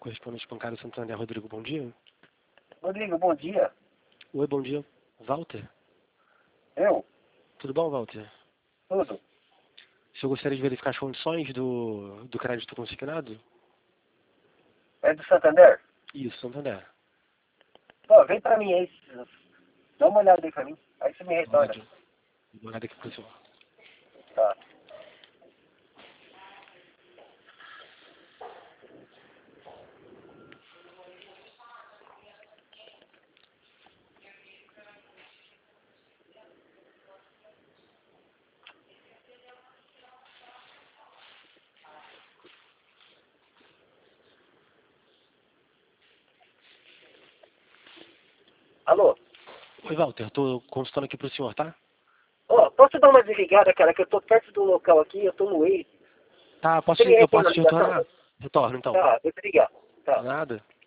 correspondente bancário Santander, Rodrigo, bom dia. Rodrigo, bom dia. Oi, bom dia. Walter? Eu? Tudo bom, Walter? Tudo. O senhor gostaria de verificar as condições do crédito consignado? É do Santander? Isso, Santander. Pô, vem pra mim aí. Dá uma olhada aí pra mim. Aí você me retorna. Dá uma olhada aqui pro senhor. Tá. Alô? Oi, Walter, tô consultando aqui pro senhor, tá? Ó, posso dar uma desligada, cara, que eu tô perto do local aqui, eu tô no Waze. Tá, Você me eu retorna posso a te ligação? retornar? Retorno, então. Tá, vou te ligar. Tá. Nada.